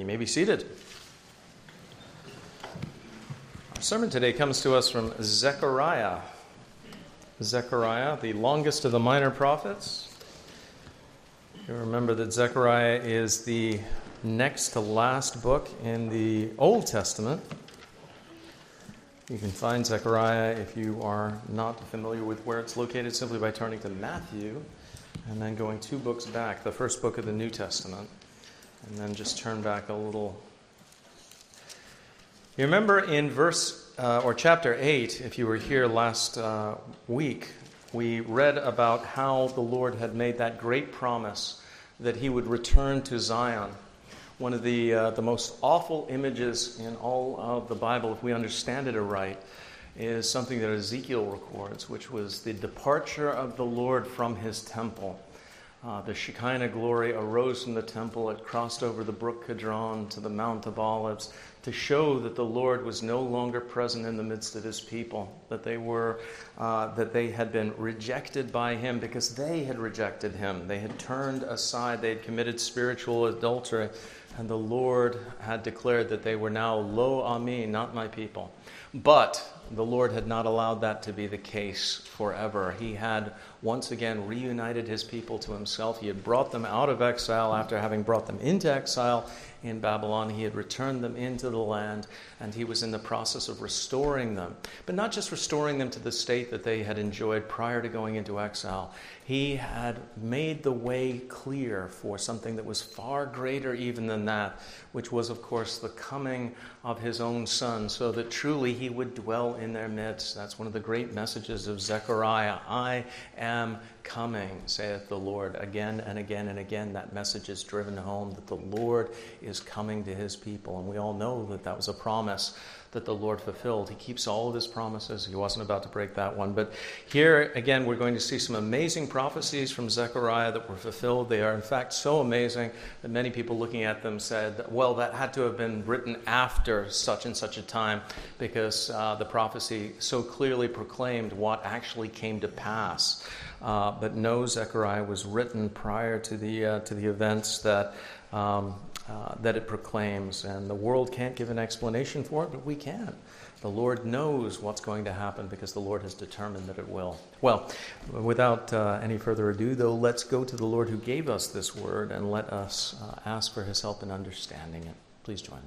You may be seated. Our sermon today comes to us from Zechariah. Zechariah, the longest of the minor prophets. You remember that Zechariah is the next to last book in the Old Testament. You can find Zechariah, if you are not familiar with where it's located, simply by turning to Matthew and then going 2 books back, the first book of the New Testament, and then just turn back a little. You remember in chapter 8, if you were here last week, we read about how the Lord had made that great promise that he would return to Zion. One of the most awful images in all of the Bible, if we understand it aright, is something that Ezekiel records, which was the departure of the Lord from his temple. The Shekinah glory arose from the temple. It crossed over the brook Kidron to the Mount of Olives to show that the Lord was no longer present in the midst of his people, that they had been rejected by him because they had rejected him. They had turned aside. They had committed spiritual adultery, and the Lord had declared that they were now lo ami, not my people. But the Lord had not allowed that to be the case forever. He had once again reunited his people to himself. He had brought them out of exile after having brought them into exile in Babylon. He had returned them into the land, and he was in the process of restoring them. But not just restoring them to the state that they had enjoyed prior to going into exile. He had made the way clear for something that was far greater even than that, which was, of course, the coming of his own Son, so that truly he would dwell in their midst. That's one of the great messages of Zechariah. I am coming, saith the Lord. Again and again and again, that message is driven home that the Lord is coming to his people. And we all know that that was a promise that the Lord fulfilled. He keeps all of his promises. He wasn't about to break that one. But here, again, we're going to see some amazing prophecies from Zechariah that were fulfilled. They are, in fact, so amazing that many people looking at them said, well, that had to have been written after such and such a time, because the prophecy so clearly proclaimed what actually came to pass. But no, Zechariah was written prior to the events that it proclaims. And the world can't give an explanation for it, but we can. The Lord knows what's going to happen because the Lord has determined that it will. Well, without any further ado, though, let's go to the Lord who gave us this word and let us ask for his help in understanding it. Please join me.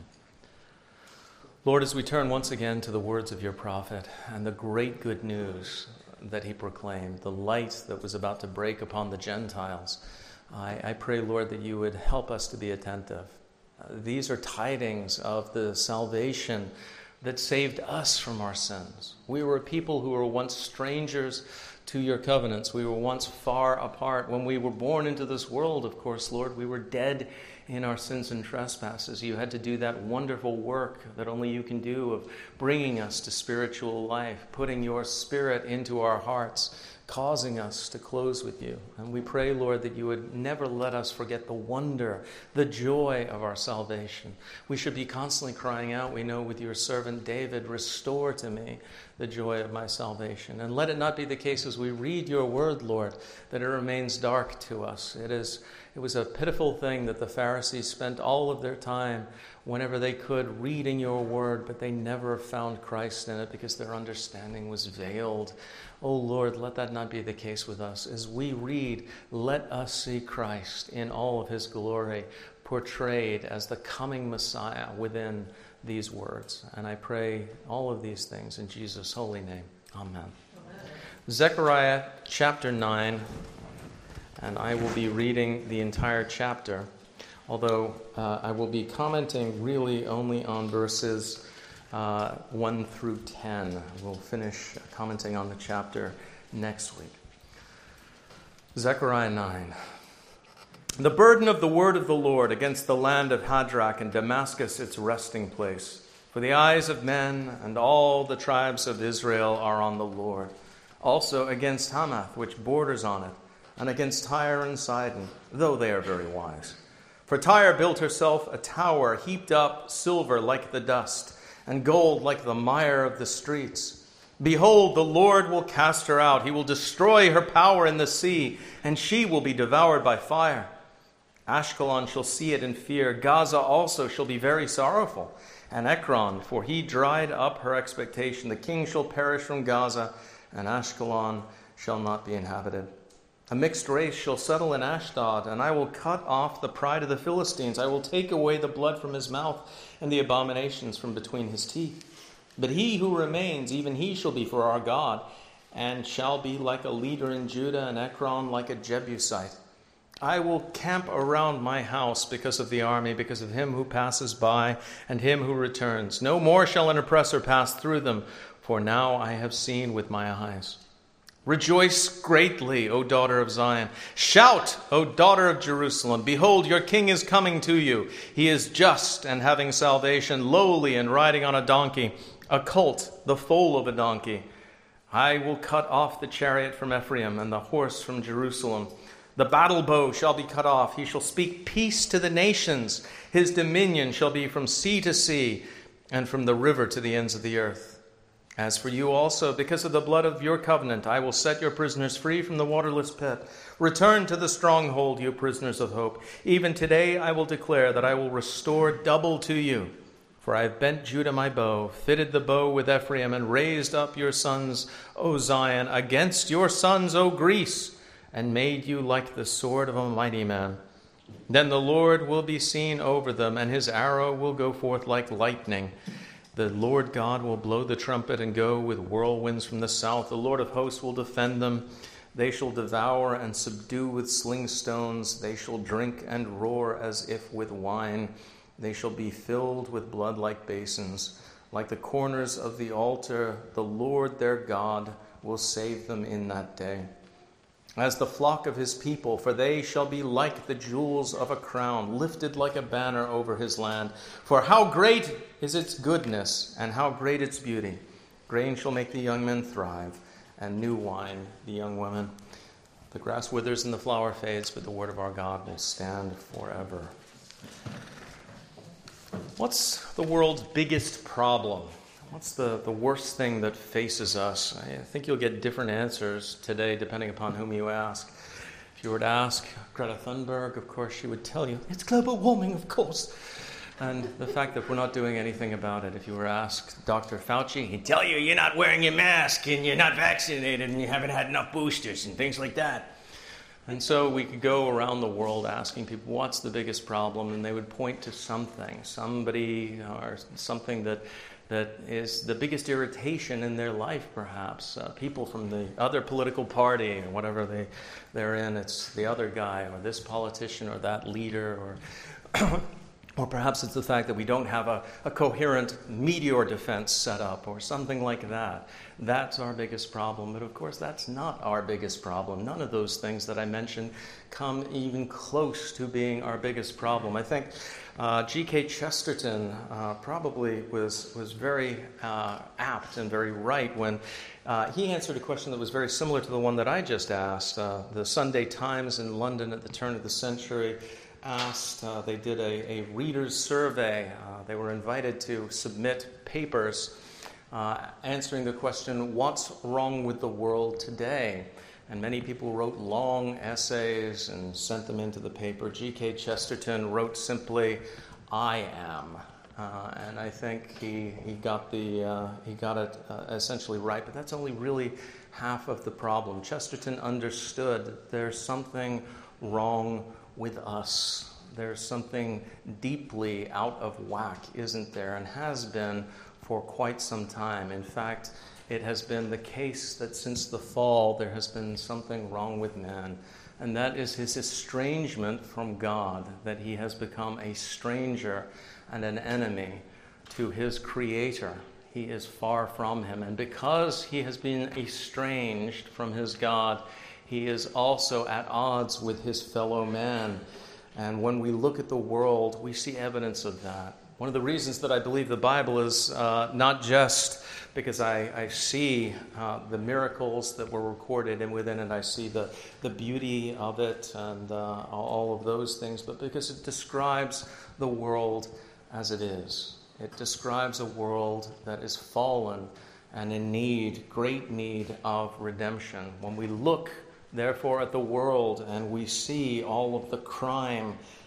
Lord, as we turn once again to the words of your prophet and the great good news that he proclaimed, the light that was about to break upon the Gentiles, I pray, Lord, that you would help us to be attentive. These are tidings of the salvation that saved us from our sins. We were a people who were once strangers to your covenants. We were once far apart. When we were born into this world, of course, Lord, we were dead in our sins and trespasses. You had to do that wonderful work that only you can do of bringing us to spiritual life, putting your Spirit into our hearts, causing us to close with you. And we pray, Lord, that you would never let us forget the wonder, the joy of our salvation. We should be constantly crying out, we know with your servant David, restore to me the joy of my salvation. And let it not be the case as we read your word, Lord, that it remains dark to us. It was a pitiful thing that the Pharisees spent all of their time whenever they could reading your word, but they never found Christ in it because their understanding was veiled. Oh Lord, let that not be the case with us. As we read, let us see Christ in all of his glory, portrayed as the coming Messiah within these words. And I pray all of these things in Jesus' holy name. Amen. Zechariah chapter 9, and I will be reading the entire chapter, although I will be commenting really only on verses 1 through 10. We'll finish commenting on the chapter next week. Zechariah 9. The burden of the word of the Lord against the land of Hadrach and Damascus, its resting place. For the eyes of men and all the tribes of Israel are on the Lord. Also against Hamath, which borders on it, and against Tyre and Sidon, though they are very wise. For Tyre built herself a tower, heaped up silver like the dust, and gold like the mire of the streets. Behold, the Lord will cast her out. He will destroy her power in the sea, and she will be devoured by fire. Ashkelon shall see it and fear. Gaza also shall be very sorrowful. And Ekron, for he dried up her expectation. The king shall perish from Gaza, and Ashkelon shall not be inhabited. A mixed race shall settle in Ashdod, and I will cut off the pride of the Philistines. I will take away the blood from his mouth and the abominations from between his teeth. But he who remains, even he shall be for our God, and shall be like a leader in Judah, and Ekron like a Jebusite. I will camp around my house because of the army, because of him who passes by and him who returns. No more shall an oppressor pass through them, for now I have seen with my eyes. Rejoice greatly, O daughter of Zion. Shout, O daughter of Jerusalem. Behold, your king is coming to you. He is just and having salvation, lowly and riding on a donkey, a colt, the foal of a donkey. I will cut off the chariot from Ephraim and the horse from Jerusalem. The battle bow shall be cut off. He shall speak peace to the nations. His dominion shall be from sea to sea and from the river to the ends of the earth. As for you also, because of the blood of your covenant, I will set your prisoners free from the waterless pit. Return to the stronghold, you prisoners of hope. Even today I will declare that I will restore double to you. For I have bent Judah my bow, fitted the bow with Ephraim, and raised up your sons, O Zion, against your sons, O Greece, and made you like the sword of a mighty man. Then the Lord will be seen over them, and his arrow will go forth like lightning. The Lord God will blow the trumpet and go with whirlwinds from the south. The Lord of hosts will defend them. They shall devour and subdue with sling stones. They shall drink and roar as if with wine. They shall be filled with blood like basins. Like the corners of the altar, the Lord their God will save them in that day. As the flock of his people, for they shall be like the jewels of a crown, lifted like a banner over his land. For how great is its goodness, and how great its beauty! Grain shall make the young men thrive, and new wine the young women. The grass withers and the flower fades, but the word of our God will stand forever. What's the world's biggest problem? What's the worst thing that faces us? I think you'll get different answers today depending upon whom you ask. If you were to ask Greta Thunberg, of course, she would tell you, it's global warming, of course. And the fact that we're not doing anything about it. If you were asked Dr. Fauci, he'd tell you you're not wearing your mask and you're not vaccinated and you haven't had enough boosters and things like that. And so we could go around the world asking people, what's the biggest problem? And they would point to something, somebody or something that is the biggest irritation in their life, perhaps. People from the other political party or whatever they're in, it's the other guy or this politician or that leader or perhaps it's the fact that we don't have a coherent meteor defense set up or something like that. That's our biggest problem. But of course, that's not our biggest problem. None of those things that I mentioned come even close to being our biggest problem. I think G.K. Chesterton probably was very apt and very right when he answered a question that was very similar to the one that I just asked. The Sunday Times in London at the turn of the century asked, they did a reader's survey. They were invited to submit papers answering the question, what's wrong with the world today? And many people wrote long essays and sent them into the paper. G.K. Chesterton wrote simply, I am. And I think he got it essentially right, but that's only really half of the problem. Chesterton understood that there's something wrong with us. There's something deeply out of whack, isn't there, and has been for quite some time. In fact, it has been the case that since the fall, there has been something wrong with man, and that is his estrangement from God, that he has become a stranger and an enemy to his Creator. He is far from him, and because he has been estranged from his God, he is also at odds with his fellow man. And when we look at the world, we see evidence of that. One of the reasons that I believe the Bible is not just because I see the miracles that were recorded and within it, I see the beauty of it and all of those things, but because it describes the world as it is. It describes a world that is fallen and in need, great need of redemption. When we look, therefore, at the world and we see all of the crime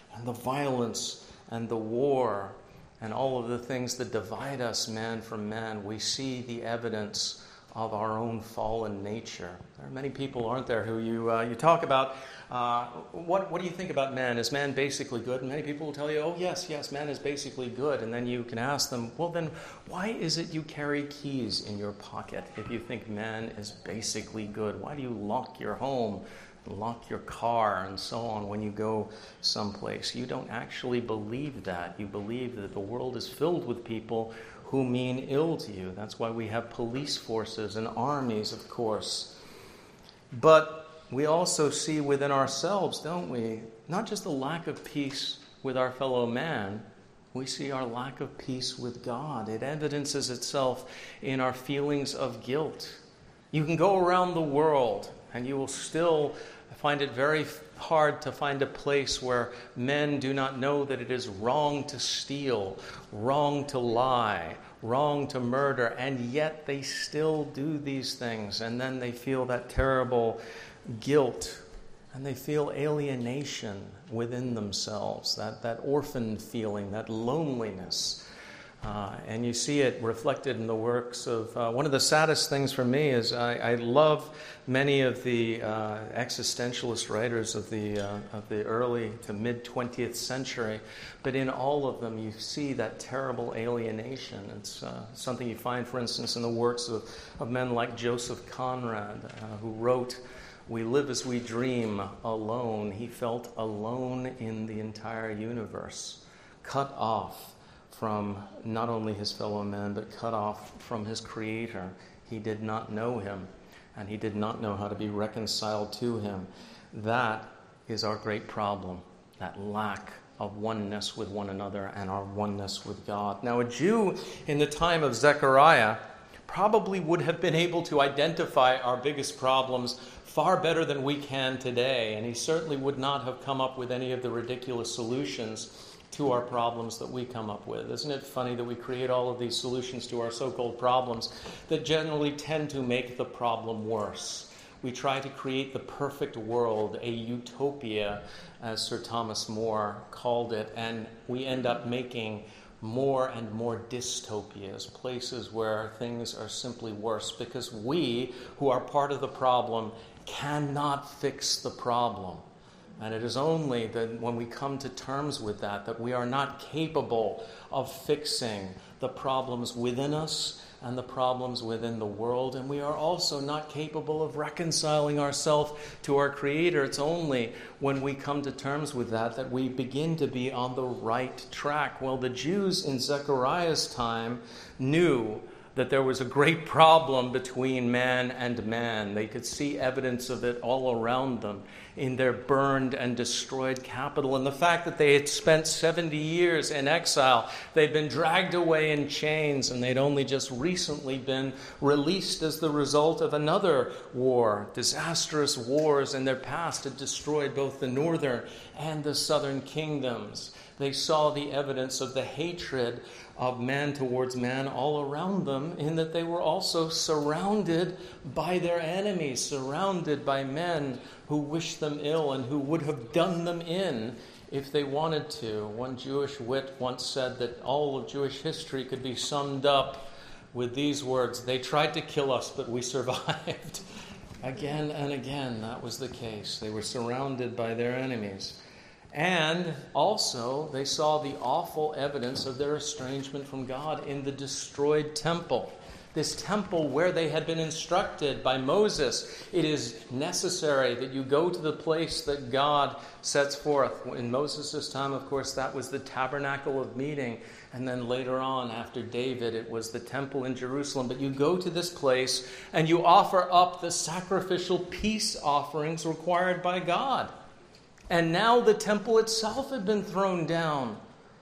and the violence and the war and all of the things that divide us man from man, we see the evidence of our own fallen nature. There are many people, aren't there, who you talk about, what do you think about man? Is man basically good? And many people will tell you, oh, yes, man is basically good. And then you can ask them, well, then why is it you carry keys in your pocket if you think man is basically good? Why do you lock your home, lock your car, and so on when you go someplace? You don't actually believe that. You believe that the world is filled with people who mean ill to you. That's why we have police forces and armies, of course. But we also see within ourselves, don't we, not just the lack of peace with our fellow man, we see our lack of peace with God. It evidences itself in our feelings of guilt. You can go around the world and you will still find it very hard to find a place where men do not know that it is wrong to steal, wrong to lie, wrong to murder, and yet they still do these things. And then they feel that terrible guilt, and they feel alienation within themselves, that orphan feeling, that loneliness. And you see it reflected in the works of, one of the saddest things for me is I love many of the existentialist writers of the early to mid-20th century, but in all of them you see that terrible alienation. It's something you find, for instance, in the works of men like Joseph Conrad, who wrote, "We live as we dream, alone." He felt alone in the entire universe, cut off from not only his fellow men, but cut off from his Creator. He did not know him, and he did not know how to be reconciled to him. That is our great problem, that lack of oneness with one another and our oneness with God. Now, a Jew in the time of Zechariah probably would have been able to identify our biggest problems far better than we can today, and he certainly would not have come up with any of the ridiculous solutions to our problems that we come up with. Isn't it funny that we create all of these solutions to our so-called problems that generally tend to make the problem worse? We try to create the perfect world, a utopia, as Sir Thomas More called it, and we end up making more and more dystopias, places where things are simply worse, because we, who are part of the problem, cannot fix the problem. And it is only that when we come to terms with that we are not capable of fixing the problems within us and the problems within the world. And we are also not capable of reconciling ourselves to our Creator. It's only when we come to terms with that we begin to be on the right track. Well, the Jews in Zechariah's time knew that there was a great problem between man and man. They could see evidence of it all around them in their burned and destroyed capital. And the fact that they had spent 70 years in exile, they'd been dragged away in chains, and they'd only just recently been released as the result of another war. Disastrous wars in their past had destroyed both the northern and the southern kingdoms. They saw the evidence of the hatred of man towards man all around them, in that they were also surrounded by their enemies, surrounded by men who wished them ill and who would have done them in if they wanted to. One Jewish wit once said that all of Jewish history could be summed up with these words: "They tried to kill us, but we survived." Again and again, that was the case. They were surrounded by their enemies. And also, they saw the awful evidence of their estrangement from God in the destroyed temple. This temple where they had been instructed by Moses, it is necessary that you go to the place that God sets forth. In Moses' time, of course, that was the tabernacle of meeting. And then later on, after David, it was the temple in Jerusalem. But you go to this place and you offer up the sacrificial peace offerings required by God. And now the temple itself had been thrown down,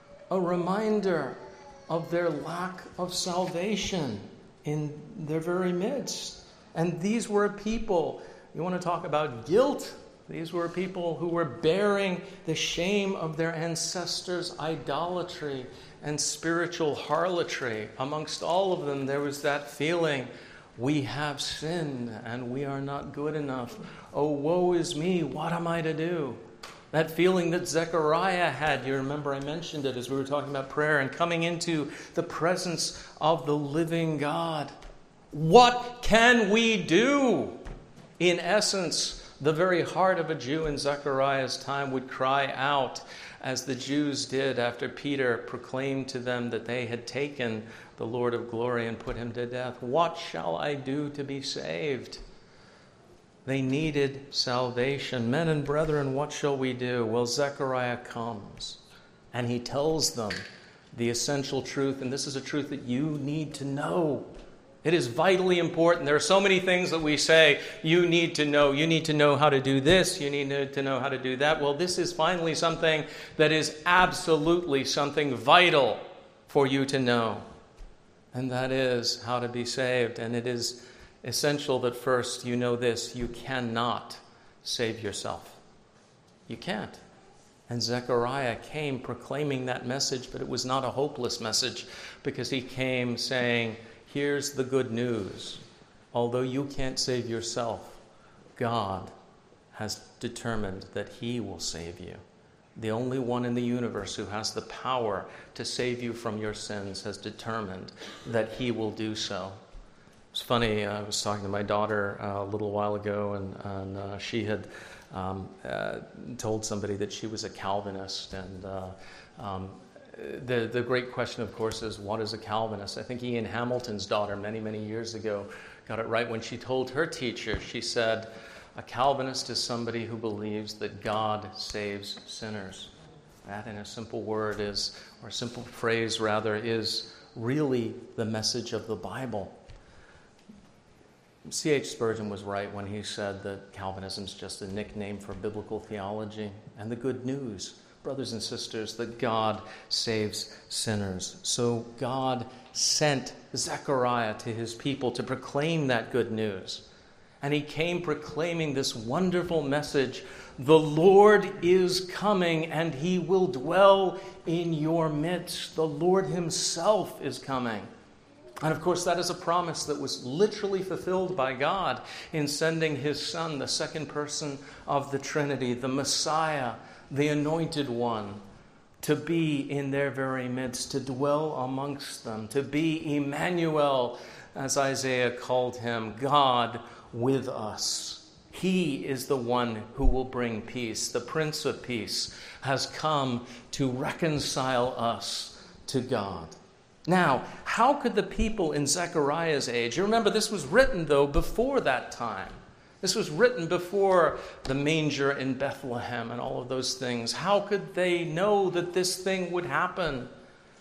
a reminder of their lack of salvation in their very midst. And these were people, you want to talk about guilt, these were people who were bearing the shame of their ancestors' idolatry and spiritual harlotry. Amongst all of them, there was that feeling, we have sinned and we are not good enough. Oh, woe is me, what am I to do? That feeling that Zechariah had, you remember I mentioned it as we were talking about prayer and coming into the presence of the living God. What can we do? In essence, the very heart of a Jew in Zechariah's time would cry out, as the Jews did after Peter proclaimed to them that they had taken the Lord of glory and put him to death. What shall I do to be saved? They needed salvation. Men and brethren, what shall we do? Well, Zechariah comes and he tells them the essential truth, and this is a truth that you need to know. It is vitally important. There are so many things that we say, you need to know. You need to know how to do this. You need to know how to do that. Well, this is finally something that is absolutely something vital for you to know. And that is how to be saved. And it is essential that first you know this: you cannot save yourself. You can't. And Zechariah came proclaiming that message, but it was not a hopeless message, because he came saying, here's the good news. Although you can't save yourself, God has determined that he will save you. The only one in the universe who has the power to save you from your sins has determined that he will do so. It's funny, I was talking to my daughter a little while ago, and she had told somebody that she was a Calvinist. And the great question, of course, is what is a Calvinist? I think Ian Hamilton's daughter many, many years ago got it right when she told her teacher. She said, a Calvinist is somebody who believes that God saves sinners. That, in a simple word is, or a simple phrase rather, is really the message of the Bible. C.H. Spurgeon was right when he said that Calvinism is just a nickname for biblical theology. And the good news, brothers and sisters, that God saves sinners. So God sent Zechariah to his people to proclaim that good news. And he came proclaiming this wonderful message: the Lord is coming and he will dwell in your midst. The Lord himself is coming. And of course, that is a promise that was literally fulfilled by God in sending his Son, the second person of the Trinity, the Messiah, the Anointed One, to be in their very midst, to dwell amongst them, to be Emmanuel, as Isaiah called him, God with us. He is the one who will bring peace. The Prince of Peace has come to reconcile us to God. Now, how could the people in Zechariah's age, you remember this was written, though, before that time. This was written before the manger in Bethlehem and all of those things. How could they know that this thing would happen?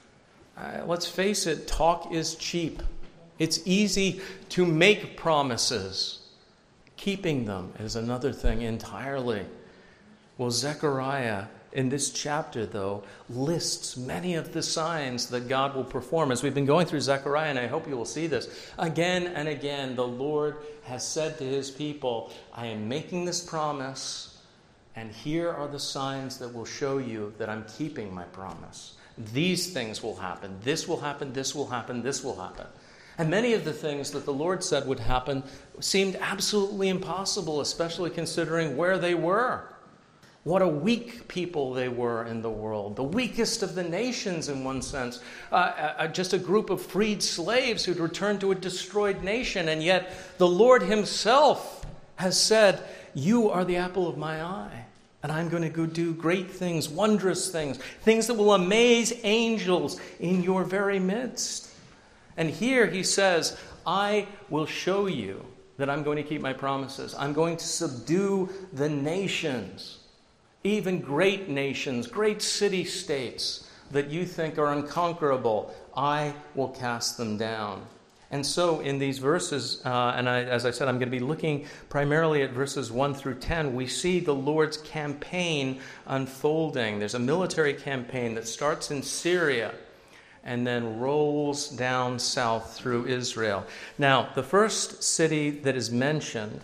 Let's face it, talk is cheap. It's easy to make promises. Keeping them is another thing entirely. Well, Zechariah, in this chapter, though, lists many of the signs that God will perform. As we've been going through Zechariah, and I hope you will see this, again and again, the Lord has said to his people, I am making this promise, and here are the signs that will show you that I'm keeping my promise. These things will happen. This will happen. This will happen. This will happen. And many of the things that the Lord said would happen seemed absolutely impossible, especially considering where they were. What a weak people they were in the world. The weakest of the nations, in one sense. Just a group of freed slaves who'd returned to a destroyed nation. And yet the Lord himself has said, you are the apple of my eye. And I'm going to go do great things, wondrous things, things that will amaze angels in your very midst. And here he says, I will show you that I'm going to keep my promises. I'm going to subdue the nations, even great nations, great city-states that you think are unconquerable. I will cast them down. And so in these verses, as I said, I'm going to be looking primarily at verses 1 through 10, we see the Lord's campaign unfolding. There's a military campaign that starts in Syria and then rolls down south through Israel. Now, the first city that is mentioned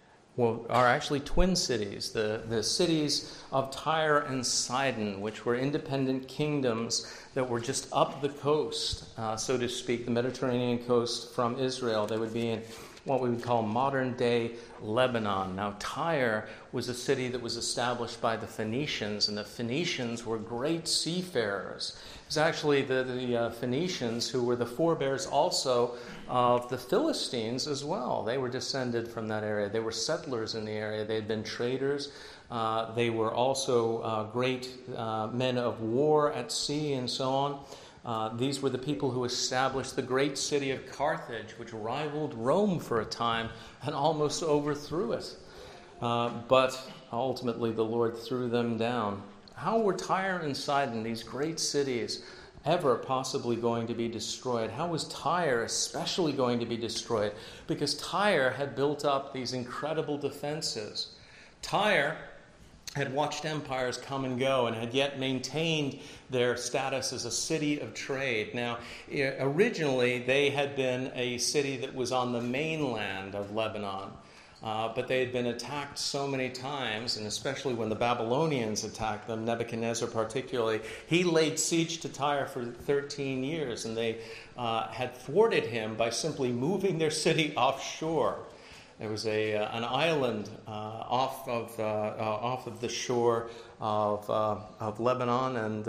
are actually twin cities, the cities of Tyre and Sidon, which were independent kingdoms that were just up the coast, so to speak, the Mediterranean coast from Israel. They would be what we would call modern-day Lebanon. Now, Tyre was a city that was established by the Phoenicians, and the Phoenicians were great seafarers. It was actually the Phoenicians who were the forebears also of the Philistines as well. They were descended from that area. They were settlers in the area. They had been traders. They were also great men of war at sea and so on. These were the people who established the great city of Carthage, which rivaled Rome for a time and almost overthrew it. But ultimately the Lord threw them down. How were Tyre and Sidon, these great cities, ever possibly going to be destroyed? How was Tyre especially going to be destroyed? Because Tyre had built up these incredible defenses. Tyre had watched empires come and go and had yet maintained their status as a city of trade. Now, originally, they had been a city that was on the mainland of Lebanon, but they had been attacked so many times, and especially when the Babylonians attacked them, Nebuchadnezzar particularly, he laid siege to Tyre for 13 years, and they had thwarted him by simply moving their city offshore. There was an island off of the shore of Lebanon, and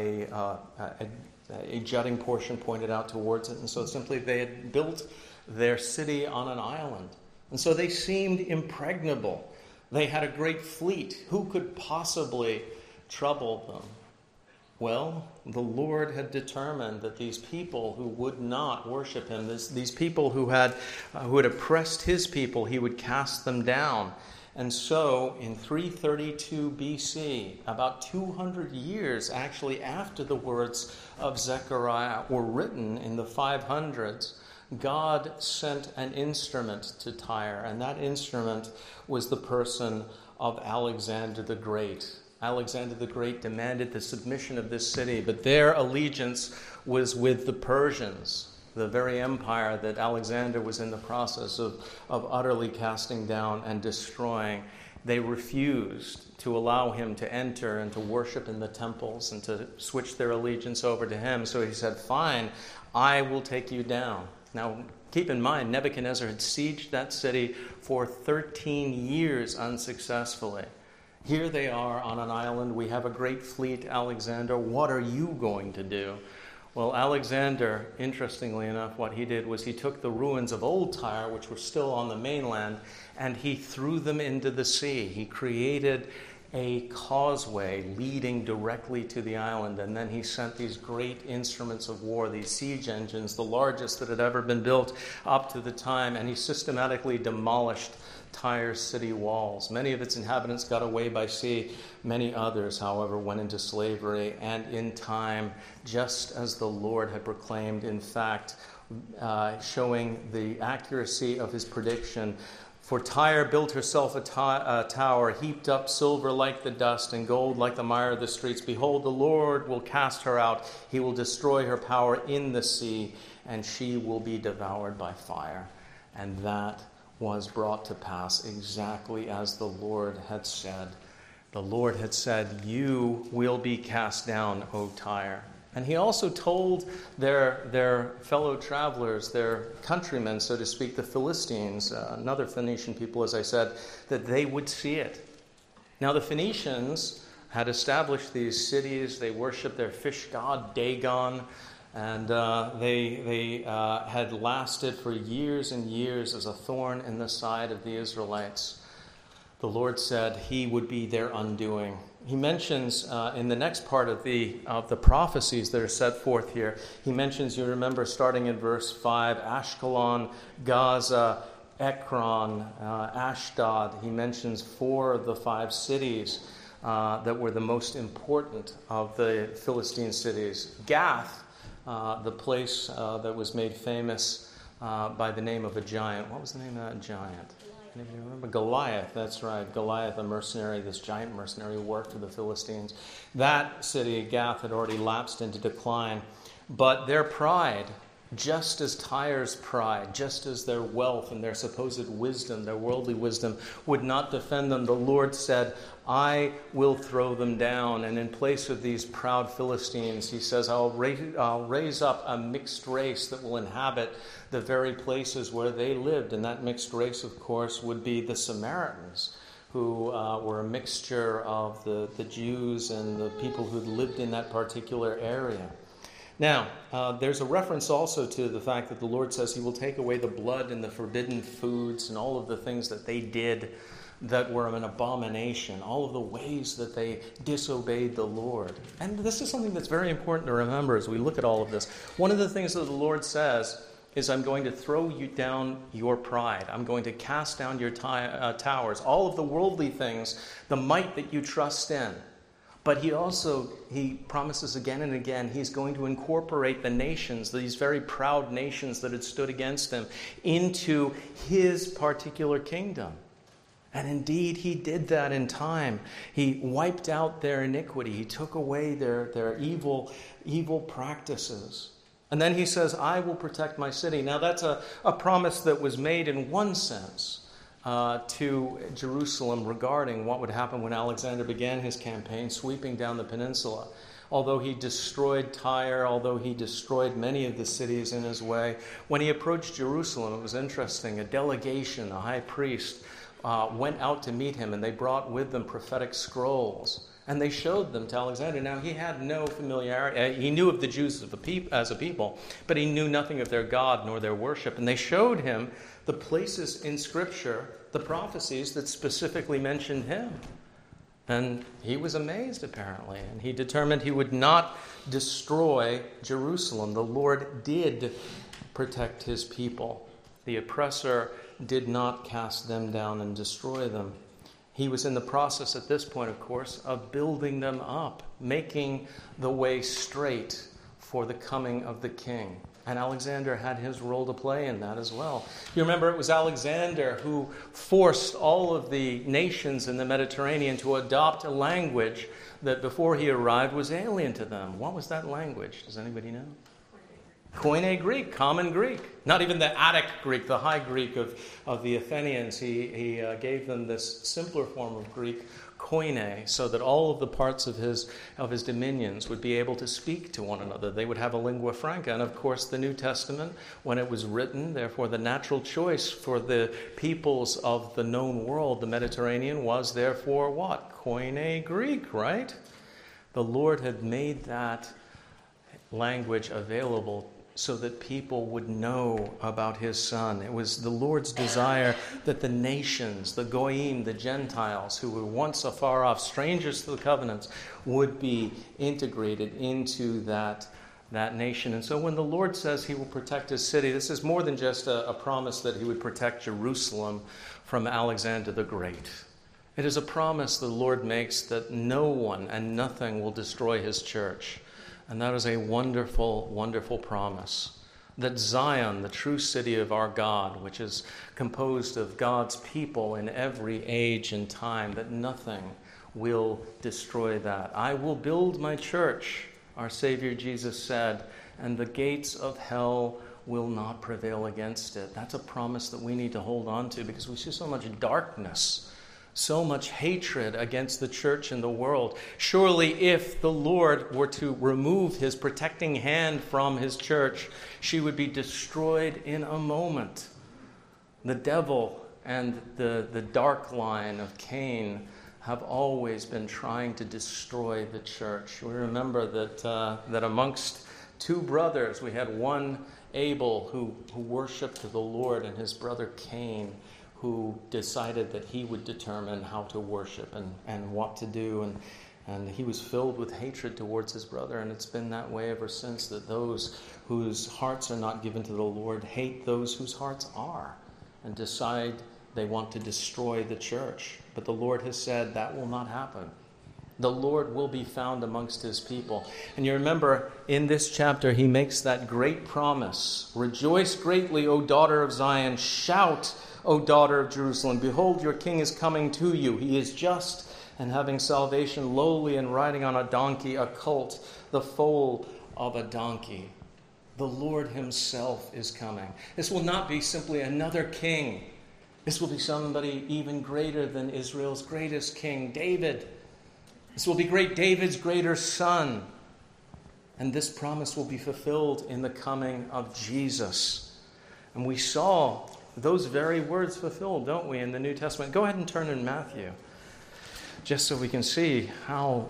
a jutting portion pointed out towards it. And so simply they had built their city on an island. And so they seemed impregnable. They had a great fleet. Who could possibly trouble them? Well, the Lord had determined that these people who would not worship him, these people who had oppressed his people, he would cast them down. And so in 332 BC, about 200 years actually after the words of Zechariah were written in the 500s, God sent an instrument to Tyre, and that instrument was the person of Alexander the Great. Alexander the Great demanded the submission of this city, but their allegiance was with the Persians, the very empire that Alexander was in the process of utterly casting down and destroying. They refused to allow him to enter and to worship in the temples and to switch their allegiance over to him. So he said, "Fine, I will take you down." Now, keep in mind, Nebuchadnezzar had sieged that city for 13 years unsuccessfully. Here they are on an island. We have a great fleet, Alexander. What are you going to do? Well, Alexander, interestingly enough, what he did was he took the ruins of old Tyre, which were still on the mainland, and he threw them into the sea. He created a causeway leading directly to the island, and then he sent these great instruments of war, these siege engines, the largest that had ever been built up to the time, and he systematically demolished Tyre's city walls. Many of its inhabitants got away by sea. Many others, however, went into slavery, and in time, just as the Lord had proclaimed, in fact, showing the accuracy of his prediction, for Tyre built herself a tower, heaped up silver like the dust and gold like the mire of the streets. Behold, the Lord will cast her out. He will destroy her power in the sea, and she will be devoured by fire. And that was brought to pass exactly as the Lord had said. The Lord had said, "You will be cast down, O Tyre." And he also told their fellow travelers, their countrymen, so to speak, the Philistines, another Phoenician people, as I said, that they would see it. Now the Phoenicians had established these cities. They worshipped their fish god Dagon, and they had lasted for years and years as a thorn in the side of the Israelites. The Lord said he would be their undoing. He mentions in the next part of the prophecies that are set forth here, he mentions, you remember, starting in verse 5, Ashkelon, Gaza, Ekron, Ashdod. He mentions 4 of the 5 cities that were the most important of the Philistine cities. Gath, the place that was made famous by the name of a giant. What was the name of that giant? Anybody remember? Goliath, that's right. Goliath, a mercenary, this giant mercenary who worked for the Philistines. That city, Gath, had already lapsed into decline. But their pride Just as Tyre's pride, just as their wealth and their supposed wisdom, their worldly wisdom, would not defend them, the Lord said, I will throw them down. And in place of these proud Philistines, he says, I'll raise up a mixed race that will inhabit the very places where they lived. And that mixed race, of course, would be the Samaritans, who were a mixture of the Jews and the people who lived in that particular area. Now, there's a reference also to the fact that the Lord says he will take away the blood and the forbidden foods and all of the things that they did that were an abomination, all of the ways that they disobeyed the Lord. And this is something that's very important to remember as we look at all of this. One of the things that the Lord says is, I'm going to throw you down your pride. I'm going to cast down your towers, all of the worldly things, the might that you trust in. But he promises again and again, he's going to incorporate the nations, these very proud nations that had stood against him, into his particular kingdom. And indeed, he did that in time. He wiped out their iniquity. He took away their evil practices. And then he says, I will protect my city. Now, that's a promise that was made in one sense to Jerusalem regarding what would happen when Alexander began his campaign sweeping down the peninsula. Although he destroyed Tyre, although he destroyed many of the cities in his way, when he approached Jerusalem, it was interesting. A delegation, a high priest, went out to meet him, and they brought with them prophetic scrolls. And they showed them to Alexander. Now, he had no familiarity. He knew of the Jews as a people, but he knew nothing of their God nor their worship. And they showed him the places in Scripture, the prophecies that specifically mentioned him. And he was amazed, apparently. And he determined he would not destroy Jerusalem. The Lord did protect his people. The oppressor did not cast them down and destroy them. He was in the process at this point, of course, of building them up, making the way straight for the coming of the king. And Alexander had his role to play in that as well. You remember, it was Alexander who forced all of the nations in the Mediterranean to adopt a language that before he arrived was alien to them. What was that language? Does anybody know? Koine Greek, common Greek. Not even the Attic Greek, the high Greek of the Athenians. He gave them this simpler form of Greek, koine, so that all of the parts of his dominions would be able to speak to one another. They would have a lingua franca. And of course, the New Testament, when it was written, therefore the natural choice for the peoples of the known world, the Mediterranean, was therefore what? Koine Greek, right? The Lord had made that language available so that people would know about his Son. It was the Lord's desire that the nations, the Goyim, the Gentiles, who were once afar off, strangers to the covenants, would be integrated into that nation. And so when the Lord says he will protect his city, this is more than just a promise that he would protect Jerusalem from Alexander the Great. It is a promise the Lord makes that no one and nothing will destroy his church. And that is a wonderful, wonderful promise. That Zion, the true city of our God, which is composed of God's people in every age and time, that nothing will destroy that. I will build my church, our Savior Jesus said, and the gates of hell will not prevail against it. That's a promise that we need to hold on to because we see so much darkness, so much hatred against the church and the world. Surely if the Lord were to remove his protecting hand from his church, she would be destroyed in a moment. The devil and the dark line of Cain have always been trying to destroy the church. We remember that amongst two brothers, we had one Abel who worshipped the Lord, and his brother Cain, who decided that he would determine how to worship and what to do. And he was filled with hatred towards his brother. And it's been that way ever since, that those whose hearts are not given to the Lord hate those whose hearts are and decide they want to destroy the church. But the Lord has said that will not happen. The Lord will be found amongst his people. And you remember in this chapter, he makes that great promise. Rejoice greatly, O daughter of Zion. Shout, O daughter of Jerusalem, behold, your king is coming to you. He is just and having salvation, lowly and riding on a donkey, a colt, the foal of a donkey. The Lord himself is coming. This will not be simply another king. This will be somebody even greater than Israel's greatest king, David. This will be great David's greater son. And this promise will be fulfilled in the coming of Jesus. And we saw those very words fulfilled, don't we, in the New Testament? Go ahead and turn in Matthew, just so we can see how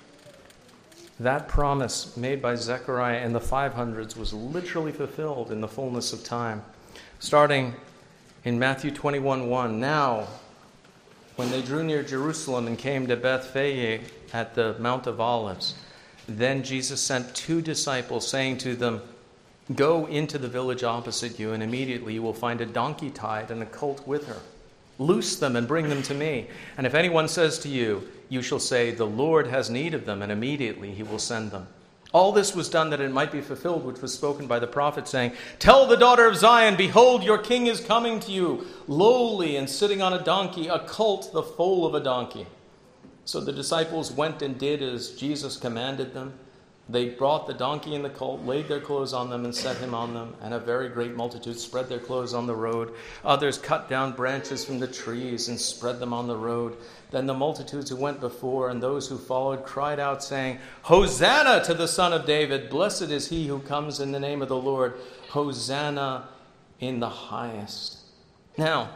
that promise made by Zechariah in the 500s was literally fulfilled in the fullness of time. Starting in Matthew 21:1, now, when they drew near Jerusalem and came to Bethphage at the Mount of Olives, then Jesus sent 2 disciples, saying to them, go into the village opposite you, and immediately you will find a donkey tied and a colt with her. Loose them and bring them to me. And if anyone says to you, you shall say, the Lord has need of them, and immediately he will send them. All this was done that it might be fulfilled, which was spoken by the prophet, saying, tell the daughter of Zion, behold, your king is coming to you, lowly and sitting on a donkey, a colt, the foal of a donkey. So the disciples went and did as Jesus commanded them. They brought the donkey and the colt, laid their clothes on them, and set him on them. And a very great multitude spread their clothes on the road. Others cut down branches from the trees and spread them on the road. Then the multitudes who went before and those who followed cried out, saying, Hosanna to the Son of David! Blessed is he who comes in the name of the Lord. Hosanna in the highest. Now,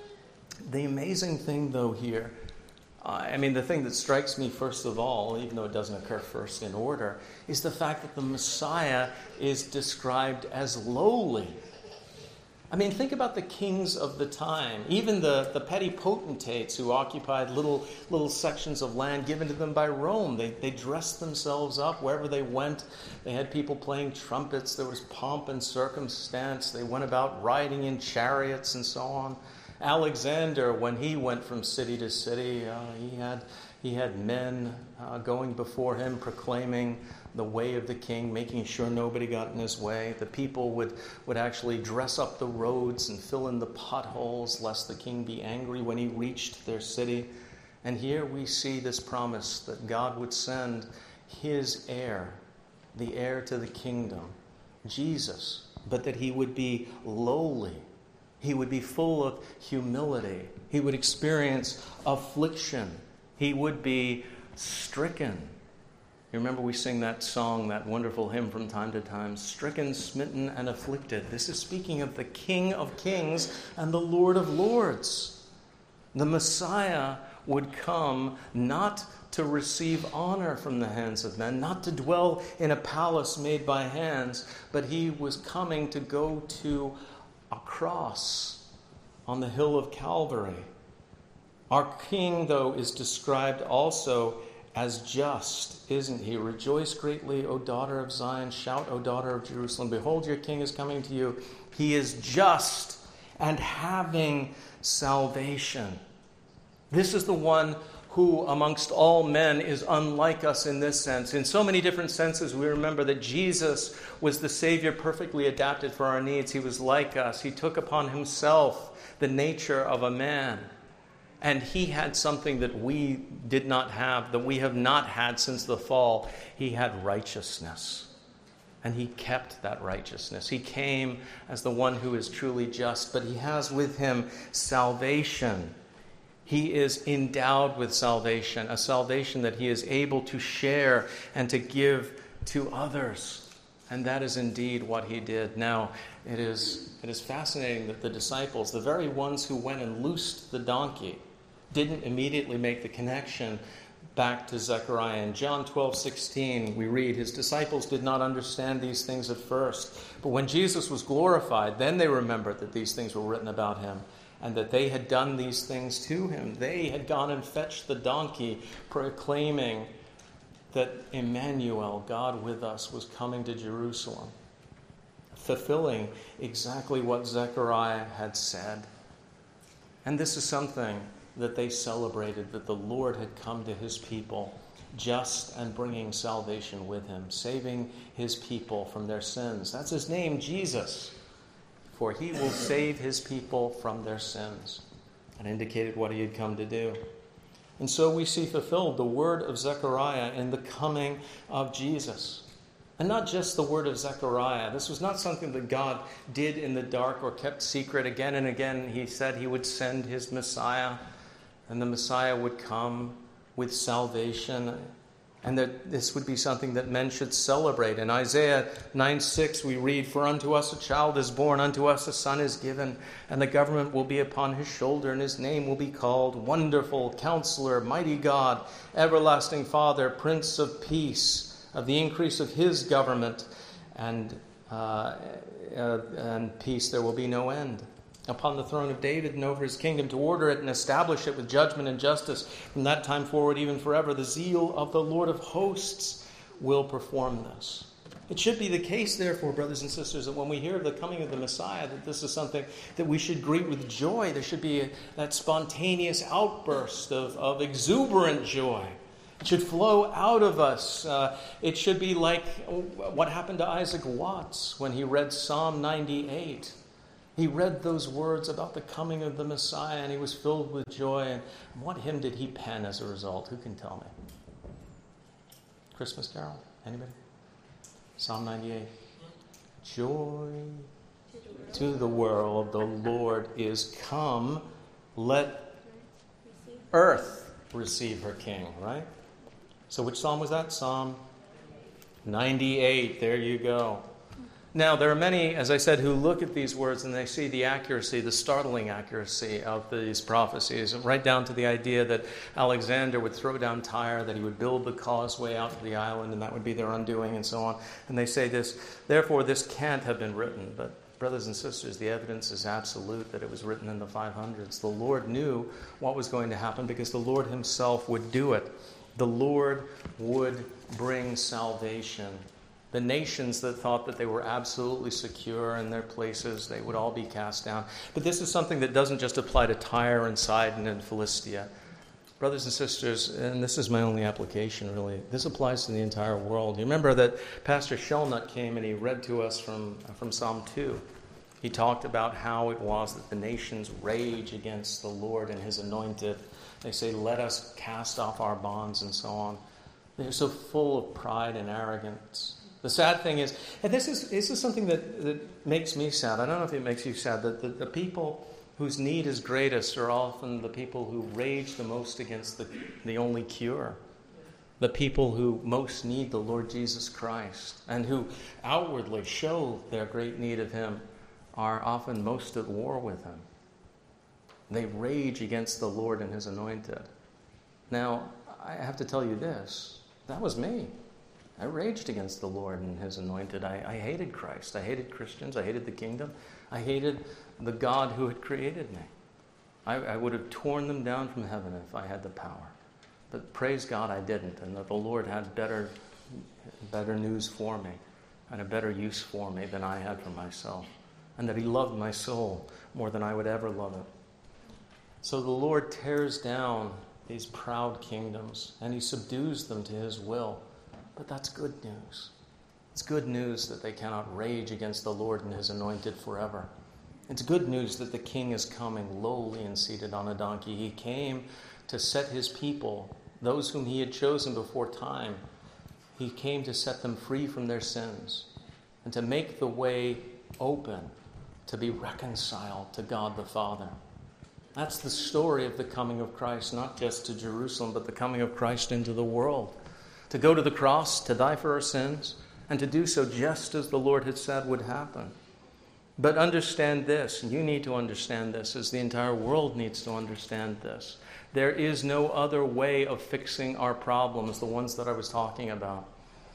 the amazing thing, though, here, the thing that strikes me first of all, even though it doesn't occur first in order, is the fact that the Messiah is described as lowly. Think about the kings of the time, even the petty potentates who occupied little sections of land given to them by Rome. They dressed themselves up wherever they went. They had people playing trumpets. There was pomp and circumstance. They went about riding in chariots and so on. Alexander, when he went from city to city, he had men going before him, proclaiming the way of the king, making sure nobody got in his way. The people would actually dress up the roads and fill in the potholes, lest the king be angry when he reached their city. And here we see this promise that God would send his heir, the heir to the kingdom, Jesus, but that he would be lowly. He would be full of humility. He would experience affliction. He would be stricken. You remember we sing that song, that wonderful hymn from time to time, stricken, smitten, and afflicted. This is speaking of the King of Kings and the Lord of Lords. The Messiah would come not to receive honor from the hands of men, not to dwell in a palace made by hands, but he was coming to go to a cross on the hill of Calvary. Our King, though, is described also as just, isn't he? Rejoice greatly, O daughter of Zion. Shout, O daughter of Jerusalem. Behold, your king is coming to you. He is just and having salvation. This is the one who, amongst all men, is unlike us in this sense. In so many different senses, we remember that Jesus was the Savior perfectly adapted for our needs. He was like us. He took upon himself the nature of a man. And he had something that we did not have, that we have not had since the fall. He had righteousness. And he kept that righteousness. He came as the one who is truly just, but he has with him salvation. He is endowed with salvation, a salvation that he is able to share and to give to others. And that is indeed what he did. Now, it is fascinating that the disciples, the very ones who went and loosed the donkey, didn't immediately make the connection back to Zechariah. In John 12:16, we read, his disciples did not understand these things at first. But when Jesus was glorified, then they remembered that these things were written about him and that they had done these things to him. They had gone and fetched the donkey, proclaiming that Emmanuel, God with us, was coming to Jerusalem, fulfilling exactly what Zechariah had said. And this is something that they celebrated, that the Lord had come to his people, just and bringing salvation with him, saving his people from their sins. That's his name, Jesus, for he will save his people from their sins, and indicated what he had come to do. And so we see fulfilled the word of Zechariah in the coming of Jesus. And not just the word of Zechariah. This was not something that God did in the dark or kept secret. Again and again, he said he would send his Messiah, and the Messiah would come with salvation, and that this would be something that men should celebrate. In Isaiah 9:6, we read, "For unto us a child is born, unto us a son is given, and the government will be upon his shoulder, and his name will be called Wonderful, Counselor, Mighty God, Everlasting Father, Prince of Peace. Of the increase of his government and peace there will be no end. Upon the throne of David and over his kingdom, to order it and establish it with judgment and justice from that time forward, even forever. The zeal of the Lord of hosts will perform this." It should be the case, therefore, brothers and sisters, that when we hear of the coming of the Messiah, that this is something that we should greet with joy. There should be that spontaneous outburst of exuberant joy. It should flow out of us. It should be like what happened to Isaac Watts when he read Psalm 98. He read those words about the coming of the Messiah, and he was filled with joy. And what hymn did he pen as a result? Who can tell me? Christmas Carol? Anybody? Psalm 98. Joy to the world, the Lord is come. Let earth receive her King, right? So which psalm was that? Psalm 98. There you go. Now, there are many, as I said, who look at these words and they see the accuracy, the startling accuracy of these prophecies, right down to the idea that Alexander would throw down Tyre, that he would build the causeway out to the island, and that would be their undoing, and so on. And they say this, therefore, this can't have been written. But brothers and sisters, the evidence is absolute that it was written in the 500s. The Lord knew what was going to happen because the Lord himself would do it. The Lord would bring salvation. The nations that thought that they were absolutely secure in their places, they would all be cast down. But this is something that doesn't just apply to Tyre and Sidon and Philistia. Brothers and sisters, and this is my only application really, this applies to the entire world. You remember that Pastor Shelnut came and he read to us from Psalm 2. He talked about how it was that the nations rage against the Lord and his anointed. They say, let us cast off our bonds and so on. They're so full of pride and arrogance. The sad thing is, and this is something that makes me sad. I don't know if it makes you sad, that the people whose need is greatest are often the people who rage the most against the only cure. The people who most need the Lord Jesus Christ and who outwardly show their great need of him are often most at war with him. They rage against the Lord and his anointed. Now, I have to tell you this. That was me. I raged against the Lord and his anointed. I hated Christ. I hated Christians. I hated the kingdom. I hated the God who had created me. I would have torn them down from heaven if I had the power. But praise God I didn't, and that the Lord had better news for me and a better use for me than I had for myself. And that he loved my soul more than I would ever love it. So the Lord tears down these proud kingdoms and he subdues them to his will. But that's good news. It's good news that they cannot rage against the Lord and his anointed forever. It's good news that the king is coming lowly and seated on a donkey. He came to set his people, those whom he had chosen before time, he came to set them free from their sins and to make the way open to be reconciled to God the Father. That's the story of the coming of Christ, not just to Jerusalem, but the coming of Christ into the world. To go to the cross, to die for our sins, and to do so just as the Lord had said would happen. But understand this, and you need to understand this, as the entire world needs to understand this. There is no other way of fixing our problems, the ones that I was talking about.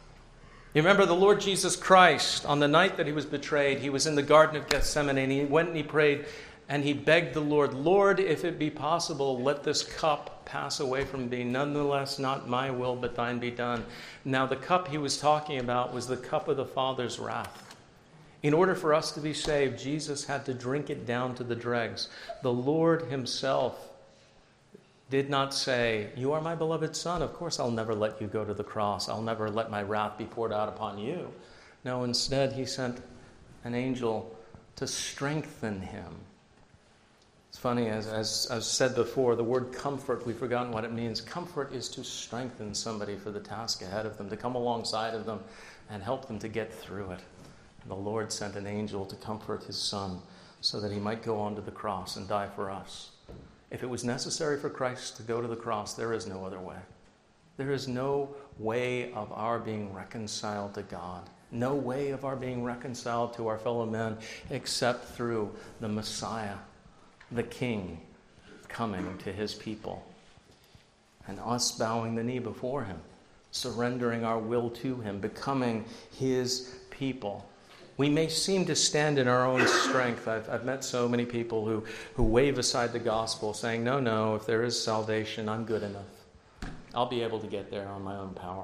You remember the Lord Jesus Christ, on the night that he was betrayed, he was in the Garden of Gethsemane, and he went and he prayed, and he begged the Lord, Lord, if it be possible, let this cup pass away from me. Nonetheless, not my will, but thine be done. Now, the cup he was talking about was the cup of the Father's wrath. In order for us to be saved, Jesus had to drink it down to the dregs. The Lord himself did not say, you are my beloved Son. Of course, I'll never let you go to the cross. I'll never let my wrath be poured out upon you. No, instead, he sent an angel to strengthen him. It's funny, as I've said before, the word comfort, we've forgotten what it means. Comfort is to strengthen somebody for the task ahead of them, to come alongside of them and help them to get through it. And the Lord sent an angel to comfort his Son so that he might go on to the cross and die for us. If it was necessary for Christ to go to the cross, there is no other way. There is no way of our being reconciled to God, no way of our being reconciled to our fellow men except through the Messiah, the King, coming to his people and us bowing the knee before him, surrendering our will to him, becoming his people. We may seem to stand in our own strength. I've met so many people who wave aside the gospel, saying, no, if there is salvation, I'm good enough. I'll be able to get there on my own power.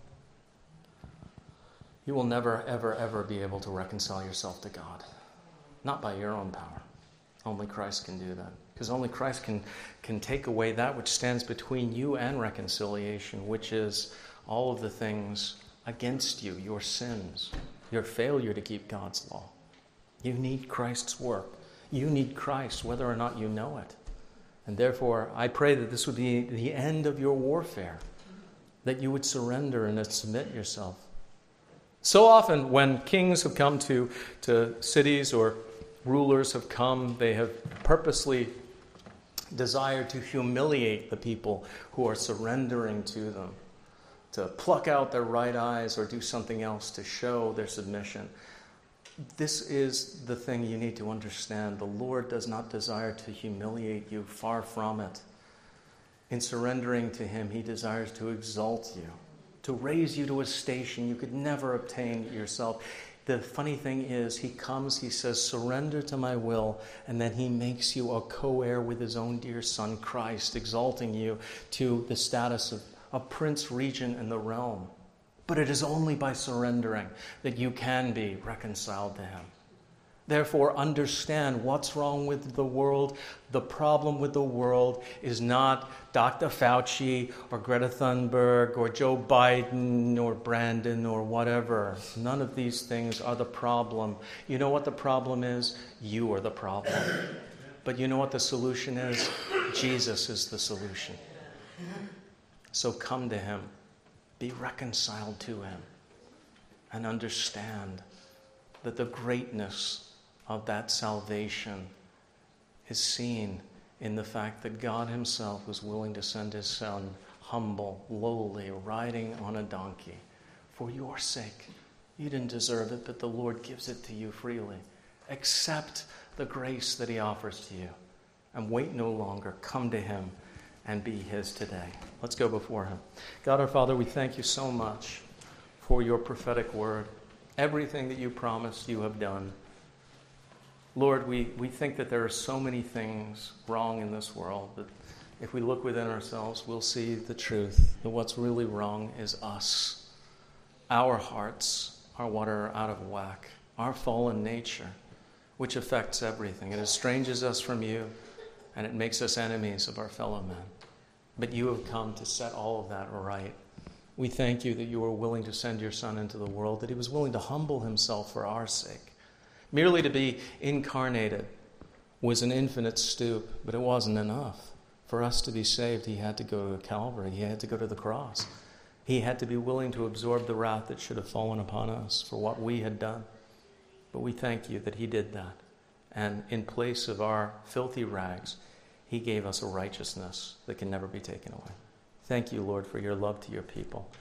You will never, ever, ever be able to reconcile yourself to God. Not by your own power. Only Christ can do that. Because only Christ can take away that which stands between you and reconciliation, which is all of the things against you, your sins, your failure to keep God's law. You need Christ's work. You need Christ, whether or not you know it. And therefore, I pray that this would be the end of your warfare, that you would surrender and submit yourself. So often when kings have come to cities or rulers have come, they have purposely desired to humiliate the people who are surrendering to them, to pluck out their right eyes or do something else to show their submission. This is the thing you need to understand. The Lord does not desire to humiliate you, far from it. In surrendering to him, he desires to exalt you, to raise you to a station you could never obtain yourself. The funny thing is, he comes, he says, surrender to my will, and then he makes you a co-heir with his own dear Son, Christ, exalting you to the status of a prince regent in the realm. But it is only by surrendering that you can be reconciled to him. Therefore, understand what's wrong with the world. The problem with the world is not Dr. Fauci or Greta Thunberg or Joe Biden or Brandon or whatever. None of these things are the problem. You know what the problem is? You are the problem. But you know what the solution is? Jesus is the solution. So come to him. Be reconciled to him. And understand that the greatness of that salvation is seen in the fact that God himself was willing to send his Son, humble, lowly, riding on a donkey for your sake. You didn't deserve it, but the Lord gives it to you freely. Accept the grace that he offers to you and wait no longer. Come to him and be his today. Let's go before him. God our Father, we thank you so much for your prophetic word. Everything that you promised, you have done. Lord, we think that there are so many things wrong in this world that if we look within ourselves, we'll see the truth, that what's really wrong is us. Our hearts are what are out of whack. Our fallen nature, which affects everything. It estranges us from you, and it makes us enemies of our fellow men. But you have come to set all of that right. We thank you that you were willing to send your Son into the world, that he was willing to humble himself for our sake. Merely to be incarnated was an infinite stoop, but it wasn't enough. For us to be saved, he had to go to Calvary. He had to go to the cross. He had to be willing to absorb the wrath that should have fallen upon us for what we had done. But we thank you that he did that. And in place of our filthy rags, he gave us a righteousness that can never be taken away. Thank you, Lord, for your love to your people.